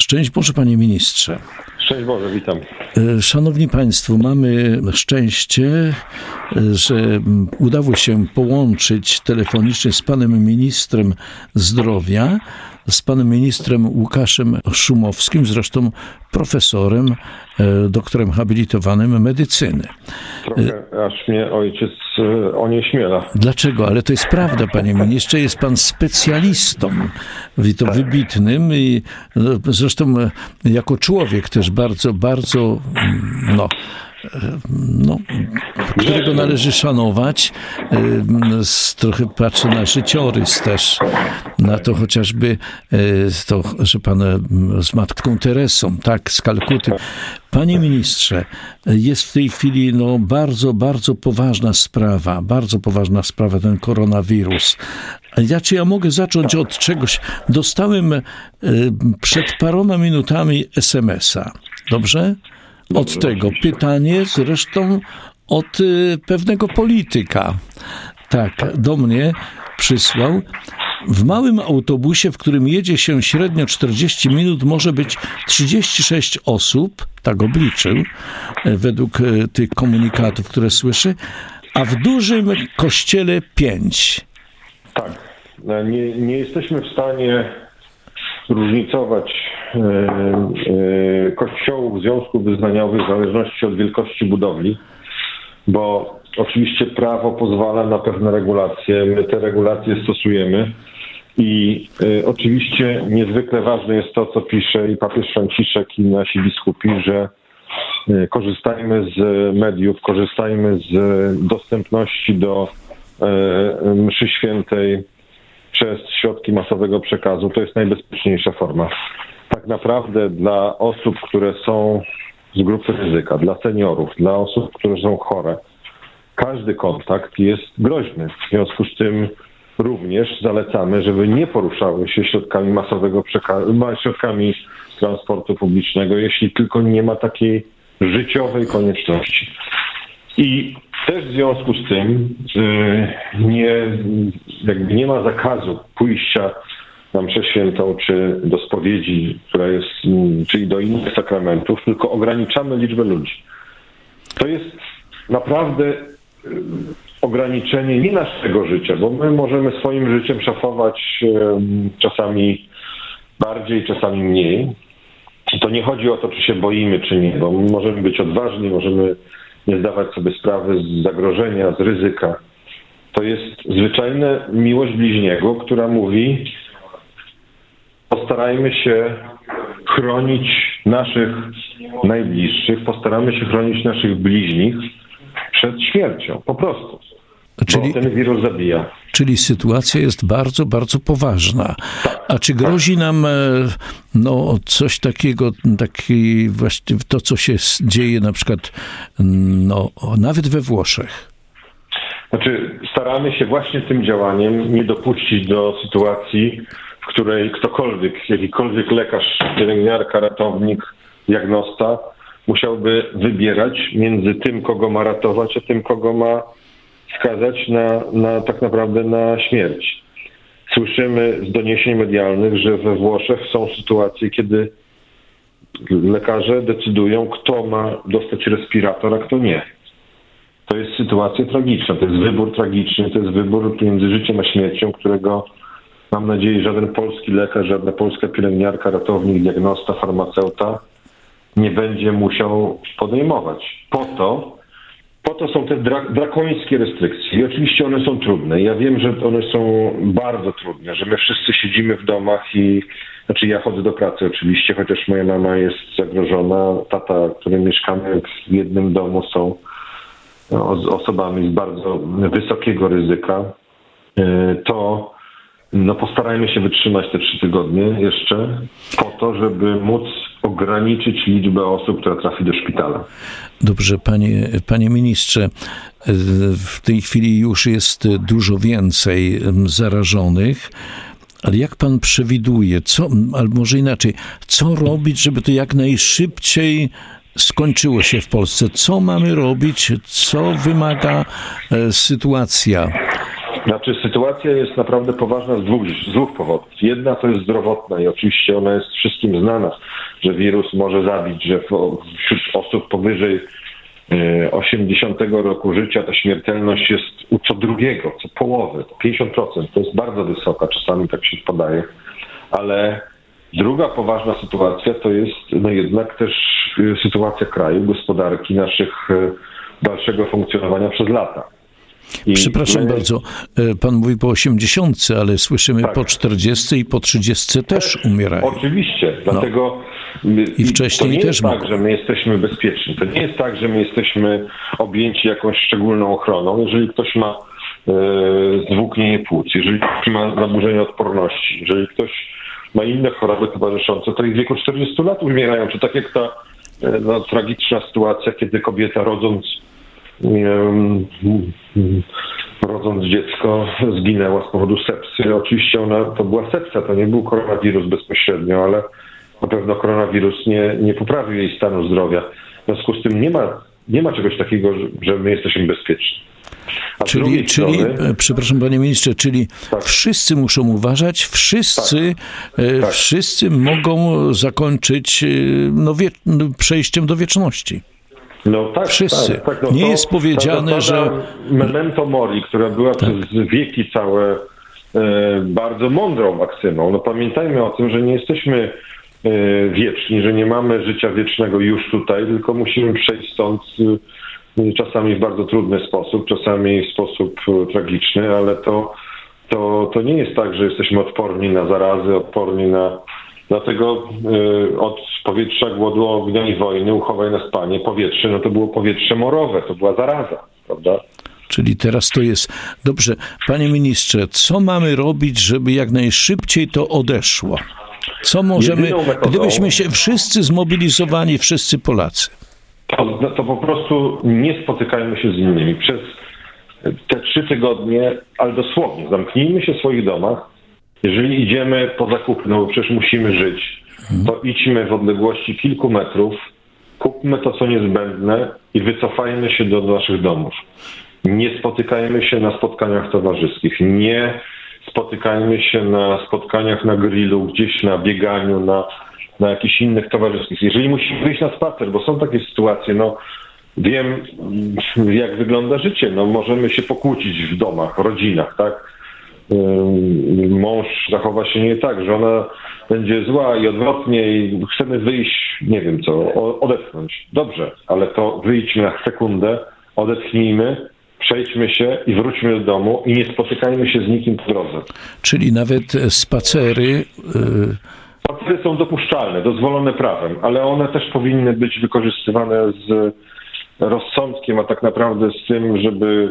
Szczęść Boże, panie ministrze. Szczęść Boże, witam. Szanowni państwo, mamy szczęście, że udało się połączyć telefonicznie z panem ministrem zdrowia, z panem ministrem Łukaszem Szumowskim, zresztą profesorem, doktorem habilitowanym medycyny. Trochę aż mnie ojciec onieśmiela. Dlaczego? Ale to jest prawda, panie ministrze, jest pan specjalistą, i to wybitnym, i zresztą jako człowiek też bardzo, którego należy szanować. Trochę patrzę na życiorys też, na to chociażby to, że pan z matką Teresą, tak, z Kalkuty. Panie ministrze, jest w tej chwili bardzo poważna sprawa ten koronawirus. Czy ja mogę zacząć od czegoś? Dostałem przed paroma minutami SMS-a. Dobrze? Od tego pytanie zresztą od pewnego polityka. Tak, do mnie przysłał. W małym autobusie, w którym jedzie się średnio 40 minut, może być 36 osób, tak obliczył, według tych komunikatów, które słyszy, a w dużym kościele 5. Tak, nie jesteśmy w stanie różnicować kościołów, związków wyznaniowych w zależności od wielkości budowli, bo oczywiście prawo pozwala na pewne regulacje, my te regulacje stosujemy i oczywiście niezwykle ważne jest to, co pisze i papież Franciszek i nasi biskupi, że korzystajmy z mediów, korzystajmy z dostępności do mszy świętej przez środki masowego przekazu. To jest najbezpieczniejsza forma. Tak naprawdę dla osób, które są z grupy ryzyka, dla seniorów, dla osób, które są chore, każdy kontakt jest groźny. W związku z tym również zalecamy, żeby nie poruszały się środkami masowego przekazu, środkami transportu publicznego, jeśli tylko nie ma takiej życiowej konieczności. I też w związku z tym nie ma zakazu pójścia na mszę świętą, czy do spowiedzi, która jest, czyli do innych sakramentów, tylko ograniczamy liczbę ludzi. To jest naprawdę ograniczenie nie naszego życia, bo my możemy swoim życiem szafować czasami bardziej, czasami mniej. To nie chodzi o to, czy się boimy, czy nie, bo możemy być odważni, możemy nie zdawać sobie sprawy z zagrożenia, z ryzyka. To jest zwyczajna miłość bliźniego, która mówi: postarajmy się chronić naszych najbliższych, postaramy się chronić naszych bliźnich przed śmiercią, po prostu. Bo ten wirus zabija. Czyli sytuacja jest bardzo, bardzo poważna. A czy grozi nam coś takiego, właśnie to, co się dzieje na przykład nawet we Włoszech? Znaczy, staramy się właśnie tym działaniem nie dopuścić do sytuacji, w której ktokolwiek, jakikolwiek lekarz, pielęgniarka, ratownik, diagnosta musiałby wybierać między tym, kogo ma ratować, a tym, kogo ma skazać tak naprawdę na śmierć. Słyszymy z doniesień medialnych, że we Włoszech są sytuacje, kiedy lekarze decydują, kto ma dostać respirator, a kto nie. To jest sytuacja tragiczna, to jest wybór tragiczny, to jest wybór między życiem a śmiercią, którego mam nadzieję żaden polski lekarz, żadna polska pielęgniarka, ratownik, diagnosta, farmaceuta nie będzie musiał podejmować. Po to są te drakońskie restrykcje. I oczywiście one są trudne. Ja wiem, że one są bardzo trudne, że my wszyscy siedzimy w domach znaczy ja chodzę do pracy oczywiście, chociaż moja mama jest zagrożona. Tata, którym mieszkamy w jednym domu, są osobami z bardzo wysokiego ryzyka. To postarajmy się wytrzymać te 3 tygodnie jeszcze po to, żeby móc ograniczyć liczbę osób, która trafi do szpitala. Dobrze, panie ministrze, w tej chwili już jest dużo więcej zarażonych, ale jak pan przewiduje, albo może inaczej, co robić, żeby to jak najszybciej skończyło się w Polsce? Co mamy robić? Co wymaga sytuacja? Znaczy sytuacja jest naprawdę poważna z dwóch powodów. Jedna to jest zdrowotna i oczywiście ona jest wszystkim znana, że wirus może zabić, że wśród osób powyżej 80 roku życia ta śmiertelność jest u co drugiego, co połowy, 50%. To jest bardzo wysoka, czasami tak się podaje. Ale druga poważna sytuacja to jest jednak też sytuacja kraju, gospodarki, dalszego funkcjonowania przez lata. Przepraszam bardzo, pan mówi po 80, ale słyszymy po 40 i po 30 też umierają. Oczywiście, dlatego i wcześniej to nie też jest tak, że my jesteśmy bezpieczni. To nie jest tak, że my jesteśmy objęci jakąś szczególną ochroną. Jeżeli ktoś ma zwłóknienie płuc, jeżeli ktoś ma zaburzenie odporności, jeżeli ktoś ma inne choroby towarzyszące, to i w wieku 40 lat umierają. Czy tak jak ta tragiczna sytuacja, kiedy kobieta rodząc dziecko zginęła z powodu sepsy. Oczywiście to była sepsa, to nie był koronawirus bezpośrednio, ale na pewno koronawirus nie poprawił jej stanu zdrowia. W związku z tym nie ma czegoś takiego, że my jesteśmy bezpieczni. Czyli, przepraszam panie ministrze, czyli wszyscy muszą uważać, wszyscy mogą zakończyć przejściem do wieczności. No tak, wszyscy. Tak. Nie jest powiedziane, że... Memento mori, która była przez wieki całe bardzo mądrą maksymą. No pamiętajmy o tym, że nie jesteśmy wieczni, że nie mamy życia wiecznego już tutaj, tylko musimy przejść stąd czasami w bardzo trudny sposób, czasami w sposób tragiczny, ale to nie jest tak, że jesteśmy odporni na zarazy, odporni na... Dlatego od powietrza, głodu, ognia i wojny uchowaj nas, Panie, powietrze, to było powietrze morowe, to była zaraza, prawda? Czyli teraz to jest... Dobrze, panie ministrze, co mamy robić, żeby jak najszybciej to odeszło? Co możemy, gdybyśmy się wszyscy zmobilizowali, wszyscy Polacy? To po prostu nie spotykajmy się z innymi. Przez te 3 tygodnie, ale dosłownie, zamknijmy się w swoich domach. Jeżeli idziemy po zakupy, no bo przecież musimy żyć, to idźmy w odległości kilku metrów, kupmy to, co niezbędne i wycofajmy się do naszych domów. Nie spotykajmy się na spotkaniach towarzyskich, nie spotykajmy się na spotkaniach na grillu, gdzieś na bieganiu, na jakichś innych towarzyskich. Jeżeli musimy wyjść na spacer, bo są takie sytuacje, wiem, jak wygląda życie, możemy się pokłócić w domach, rodzinach, tak? Mąż zachowa się nie tak, żona będzie zła i odwrotnie i chcemy wyjść, nie wiem co, odetchnąć. Dobrze, ale to wyjdźmy na sekundę, odetchnijmy, przejdźmy się i wróćmy do domu i nie spotykajmy się z nikim po drodze. Czyli nawet spacery... Spacery są dopuszczalne, dozwolone prawem, ale one też powinny być wykorzystywane z rozsądkiem, a tak naprawdę z tym, żeby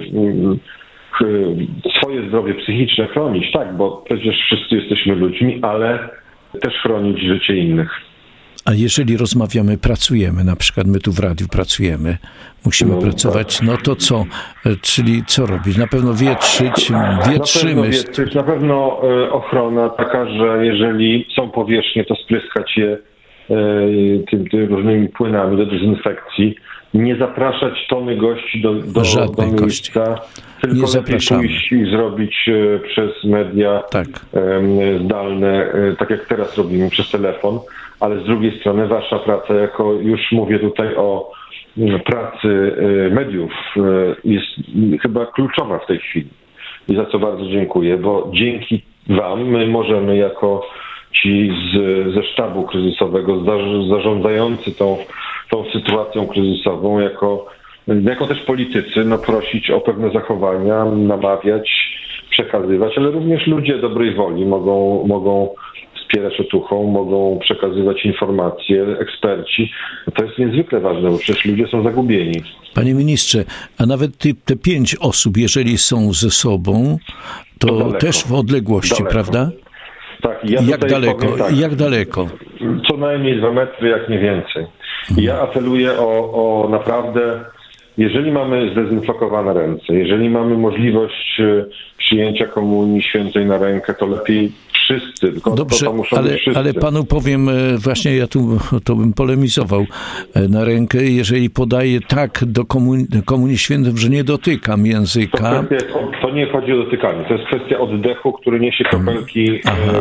swoje zdrowie psychiczne chronić, tak, bo przecież wszyscy jesteśmy ludźmi, ale też chronić życie innych. A jeżeli rozmawiamy, pracujemy, na przykład my tu w radiu pracujemy, musimy pracować, to co? Czyli co robić? Na pewno wietrzyć, wietrzymy. Na pewno ochrona taka, że jeżeli są powierzchnie, to spryskać je tym różnymi płynami do dezynfekcji. Nie zapraszać tony gości do miejsca, tylko lepiej pójść i zrobić przez media zdalne, tak jak teraz robimy, przez telefon, ale z drugiej strony wasza praca, już mówię tutaj o pracy mediów, jest chyba kluczowa w tej chwili. I za co bardzo dziękuję, bo dzięki wam my możemy jako ci ze sztabu kryzysowego, zarządzający tą sytuacją kryzysową, jako też politycy, prosić o pewne zachowania, namawiać, przekazywać, ale również ludzie dobrej woli mogą wspierać otuchą, mogą przekazywać informacje, eksperci. To jest niezwykle ważne, bo przecież ludzie są zagubieni. Panie ministrze, a nawet te 5 osób, jeżeli są ze sobą, to też w odległości, prawda? Tak, Jak daleko? Co najmniej 2 metry, jak nie więcej. Ja apeluję o naprawdę, jeżeli mamy zdezynfekowane ręce, jeżeli mamy możliwość przyjęcia komunii świętej na rękę, to lepiej wszyscy. Tylko dobrze, to muszą być wszyscy. ale panu powiem, właśnie ja tu to bym polemizował na rękę, jeżeli podaję tak do Komunii Świętym, że nie dotykam języka. To nie chodzi o dotykanie, to jest kwestia oddechu, który niesie kropelki.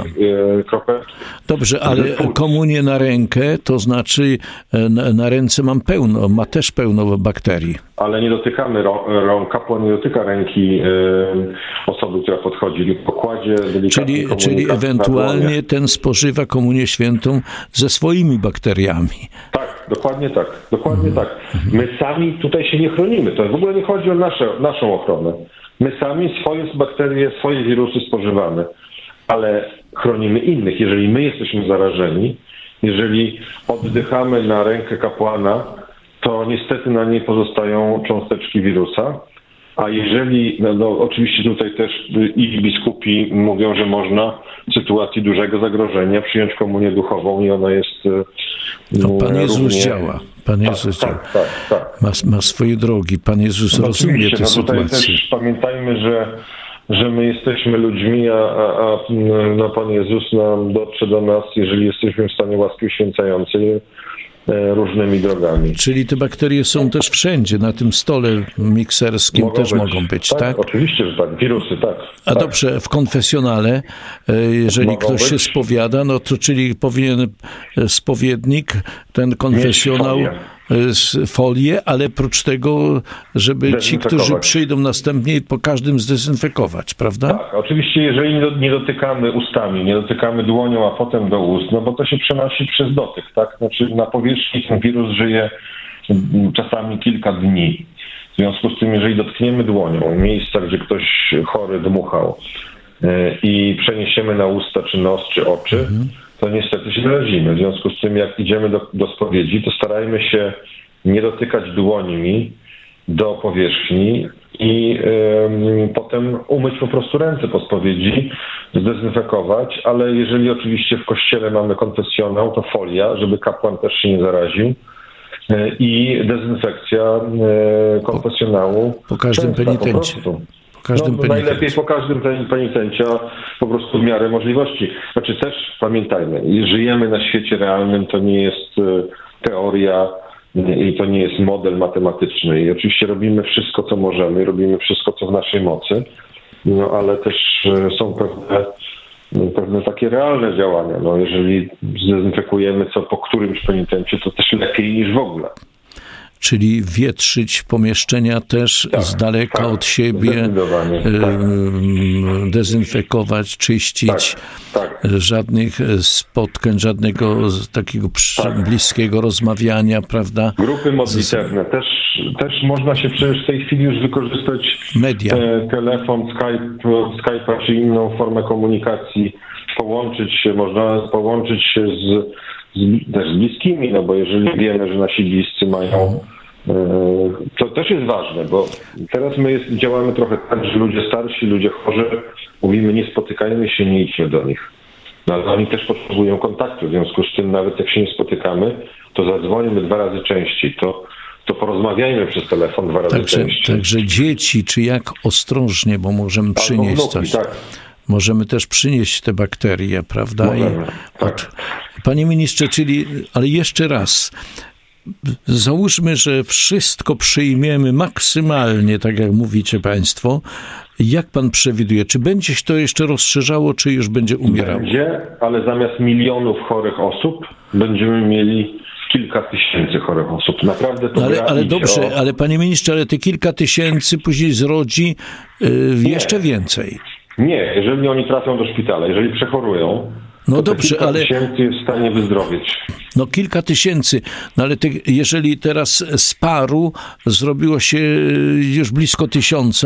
Dobrze, ale komunię na rękę, to znaczy na ręce ma też pełno bakterii. Ale nie dotykamy rąk, kapłan nie dotyka ręki osoby, która podchodzi lub pokładzie delikatnie Czyli ewentualnie ten spożywa Komunię Świętą ze swoimi bakteriami. Tak, dokładnie tak. Dokładnie tak. My sami tutaj się nie chronimy. To w ogóle nie chodzi o naszą ochronę. My sami swoje bakterie, swoje wirusy spożywamy, ale chronimy innych. Jeżeli my jesteśmy zarażeni, jeżeli oddychamy na rękę kapłana, to niestety na niej pozostają cząsteczki wirusa. A jeżeli, oczywiście tutaj też i biskupi mówią, że można w sytuacji dużego zagrożenia przyjąć komunię duchową i ona jest Pan Jezus działa. Pan Jezus działa. Tak. Ma swoje drogi. Pan Jezus rozumie tę sytuację. Tutaj też pamiętajmy, że my jesteśmy ludźmi, a Pan Jezus nam dotrze do nas, jeżeli jesteśmy w stanie łaski uświęcającej różnymi drogami. Czyli te bakterie są też wszędzie, na tym stole mikserskim mogą być, tak? Oczywiście, że tak. Wirusy, tak. A dobrze, w konfesjonale, jeżeli ktoś się spowiada, no to czyli powinien spowiednik, ten konfesjonał, folię, ale prócz tego, żeby ci, którzy przyjdą następnie, po każdym zdezynfekować, prawda? Tak, oczywiście, jeżeli nie dotykamy ustami, nie dotykamy dłonią, a potem do ust, no bo to się przenosi przez dotyk, tak? Znaczy na powierzchni ten wirus żyje czasami kilka dni. W związku z tym, jeżeli dotkniemy dłonią miejsca, gdzie ktoś chory dmuchał i przeniesiemy na usta, czy nos, czy oczy, to niestety się narazimy. W związku z tym, jak idziemy do spowiedzi, to starajmy się nie dotykać dłońmi do powierzchni i potem umyć po prostu ręce po spowiedzi, zdezynfekować, ale jeżeli oczywiście w kościele mamy konfesjonał, to folia, żeby kapłan też się nie zaraził i dezynfekcja konfesjonału. Po każdym penitencie. Najlepiej po każdym penitencie, po prostu w miarę możliwości. Znaczy też pamiętajmy, żyjemy na świecie realnym, to nie jest teoria i to nie jest model matematyczny. I oczywiście robimy wszystko, co możemy, robimy wszystko, co w naszej mocy, no ale też są pewne takie realne działania. No, jeżeli zdezynfekujemy co po którymś penitencie, to też lepiej niż w ogóle. Czyli wietrzyć pomieszczenia też z daleka od siebie, dezynfekować, czyścić, żadnych spotkań, żadnego takiego bliskiego rozmawiania, prawda? Grupy modlitewne. Też można się przecież w tej chwili już wykorzystać media. Telefon, Skype'a czy inną formę komunikacji, można połączyć się też z bliskimi, no bo jeżeli wiemy, że nasi bliscy mają, to też jest ważne, bo teraz my działamy trochę tak, że ludzie starsi, ludzie chorzy, mówimy nie spotykajmy się, nie idźmy do nich. No ale oni też potrzebują kontaktu, w związku z tym nawet jak się nie spotykamy, to zadzwonimy 2 razy częściej, to porozmawiajmy przez telefon 2 razy częściej. Także dzieci, czy jak ostrożnie, bo możemy przynieść coś. Tak. Możemy też przynieść te bakterie, prawda? Możemy, Panie ministrze, ale jeszcze raz, załóżmy, że wszystko przyjmiemy maksymalnie, tak jak mówicie państwo. Jak pan przewiduje? Czy będzie się to jeszcze rozszerzało, czy już będzie umierało? Będzie, ale zamiast milionów chorych osób będziemy mieli kilka tysięcy chorych osób. Naprawdę to ale dobrze, ale panie ministrze, ale te kilka tysięcy później zrodzi jeszcze więcej. Nie, jeżeli oni trafią do szpitala, jeżeli przechorują, to dobrze, kilka tysięcy jest w stanie wyzdrowieć. No kilka tysięcy, no ale jeżeli teraz z paru zrobiło się już blisko 1000,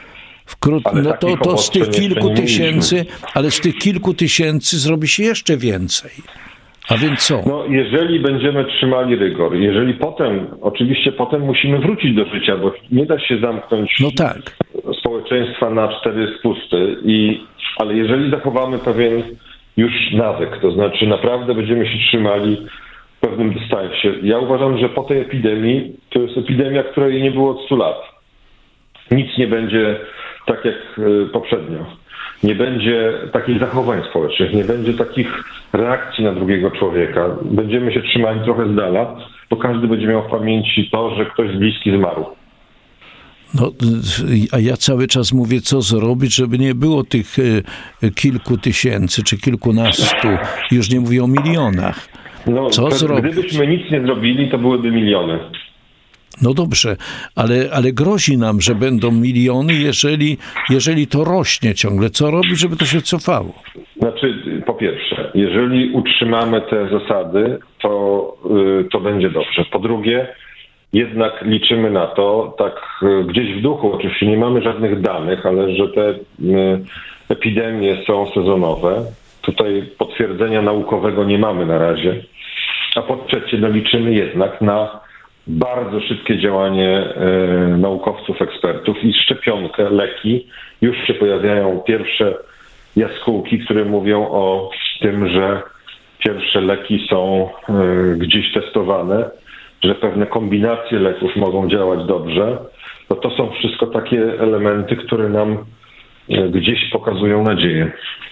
no to z tych kilku tysięcy, ale z tych kilku tysięcy zrobi się jeszcze więcej. A więc co? No jeżeli będziemy trzymali rygor, jeżeli oczywiście potem musimy wrócić do życia, bo nie da się zamknąć społeczeństwa na 4 spusty, ale jeżeli zachowamy pewien już nawyk, to znaczy naprawdę będziemy się trzymali w pewnym dystansie. Ja uważam, że po tej epidemii, to jest epidemia, której nie było od 100 lat. Nic nie będzie tak jak poprzednio. nie będzie takich zachowań społecznych, nie będzie takich reakcji na drugiego człowieka. Będziemy się trzymali trochę z dala, bo każdy będzie miał w pamięci to, że ktoś bliski zmarł. No, a ja cały czas mówię, co zrobić, żeby nie było tych kilku tysięcy czy kilkunastu, już nie mówię o milionach. No, Co zrobić? Gdybyśmy nic nie zrobili, to byłyby miliony. No dobrze, ale grozi nam, że będą miliony, jeżeli to rośnie ciągle. Co robić, żeby to się cofało? Znaczy, po pierwsze, jeżeli utrzymamy te zasady, to będzie dobrze. Po drugie, jednak liczymy na to, tak gdzieś w duchu, oczywiście nie mamy żadnych danych, ale że te epidemie są sezonowe. Tutaj potwierdzenia naukowego nie mamy na razie. A po trzecie, no liczymy jednak na bardzo szybkie działanie naukowców, ekspertów i szczepionkę, leki. Już się pojawiają pierwsze jaskółki, które mówią o tym, że pierwsze leki są gdzieś testowane, że pewne kombinacje leków mogą działać dobrze. No to są wszystko takie elementy, które nam gdzieś pokazują nadzieję.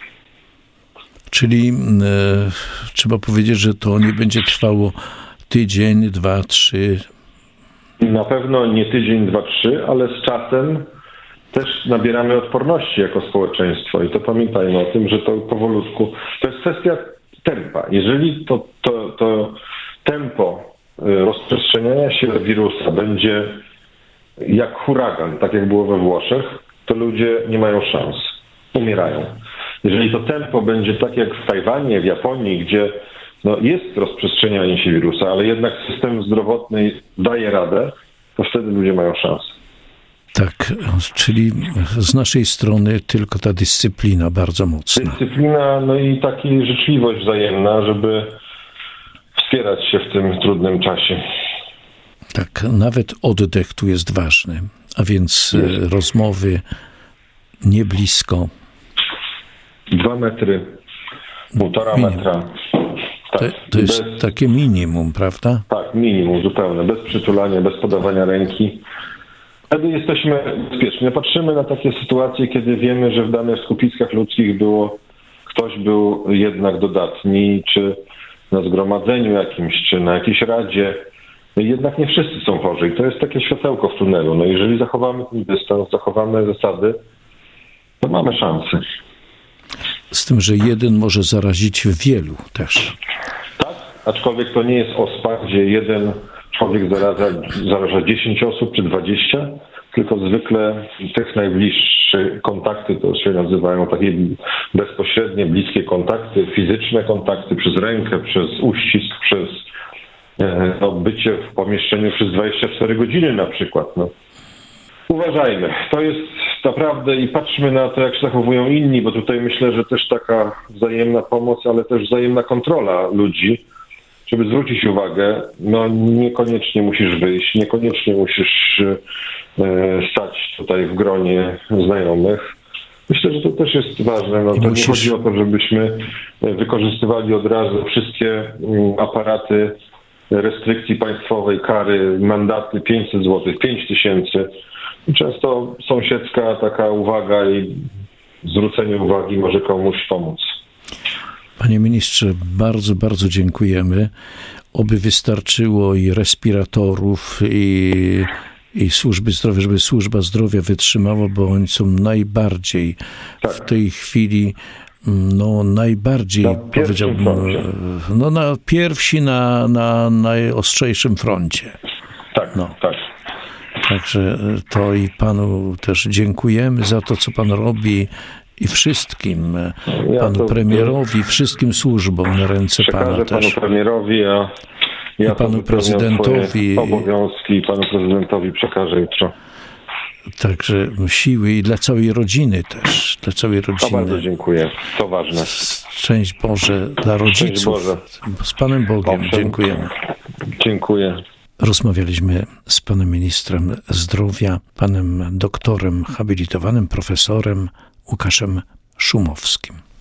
Czyli trzeba powiedzieć, że to nie będzie trwało tydzień, 2, 3. Na pewno nie tydzień, 2, 3, ale z czasem też nabieramy odporności jako społeczeństwo i to pamiętajmy o tym, że to powolutku, to jest kwestia tempa. Jeżeli to tempo rozprzestrzeniania się wirusa będzie jak huragan, tak jak było we Włoszech, to ludzie nie mają szans, umierają. Jeżeli to tempo będzie tak jak w Tajwanie, w Japonii, gdzie jest rozprzestrzenianie się wirusa, ale jednak system zdrowotny daje radę, to wtedy ludzie mają szansę. Tak, czyli z naszej strony tylko ta dyscyplina bardzo mocna. Dyscyplina, i taka życzliwość wzajemna, żeby wspierać się w tym trudnym czasie. Tak, nawet oddech tu jest ważny, a więc rozmowy nie blisko. 2 metry, 1,5 metra. Tak, to jest takie minimum, prawda? Tak, minimum zupełne, bez przytulania, bez podawania ręki. Wtedy jesteśmy bezpieczni. Patrzymy na takie sytuacje, kiedy wiemy, że w danych skupiskach ludzkich ktoś był jednak dodatni, czy na zgromadzeniu jakimś, czy na jakiejś radzie. Jednak nie wszyscy są chorzy i to jest takie światełko w tunelu. Jeżeli zachowamy ten dystans, zachowamy zasady, to mamy szansę. Z tym, że jeden może zarazić wielu też. Tak, aczkolwiek to nie jest ospa, gdzie jeden człowiek zaraża 10 osób czy 20, tylko zwykle tych najbliższe kontakty, to się nazywają takie bezpośrednie, bliskie kontakty, fizyczne kontakty przez rękę, przez uścisk, przez bycie w pomieszczeniu przez 24 godziny na przykład. Uważajmy, to jest naprawdę i patrzmy na to, jak się zachowują inni, bo tutaj myślę, że też taka wzajemna pomoc, ale też wzajemna kontrola ludzi, żeby zwrócić uwagę, niekoniecznie musisz wyjść, niekoniecznie musisz stać tutaj w gronie znajomych. Myślę, że to też jest ważne. To nie chodzi o to, żebyśmy wykorzystywali od razu wszystkie aparaty restrykcji państwowej, kary, mandaty 500 zł, 5000. Często sąsiedzka taka uwaga i zwrócenie uwagi może komuś pomóc. Panie ministrze, bardzo, bardzo dziękujemy. Oby wystarczyło i respiratorów, i służby zdrowia, żeby służba zdrowia wytrzymała, bo oni są najbardziej w tej chwili, najbardziej, powiedziałbym, na pierwsi, na najostrzejszym froncie. Tak. Także to i panu też dziękujemy za to, co pan robi i wszystkim, panu premierowi, wszystkim służbom na ręce pana też. Panu premierowi, i panu prezydentowi. Obowiązki panu prezydentowi przekażę jutro. Także siły i dla całej rodziny też. Dla całej rodziny. To bardzo dziękuję. To ważne. Szczęść Boże dla rodziców. Z Panem Bogiem. Owszem. Dziękujemy. Dziękuję. Rozmawialiśmy z panem ministrem zdrowia, panem doktorem habilitowanym, profesorem Łukaszem Szumowskim.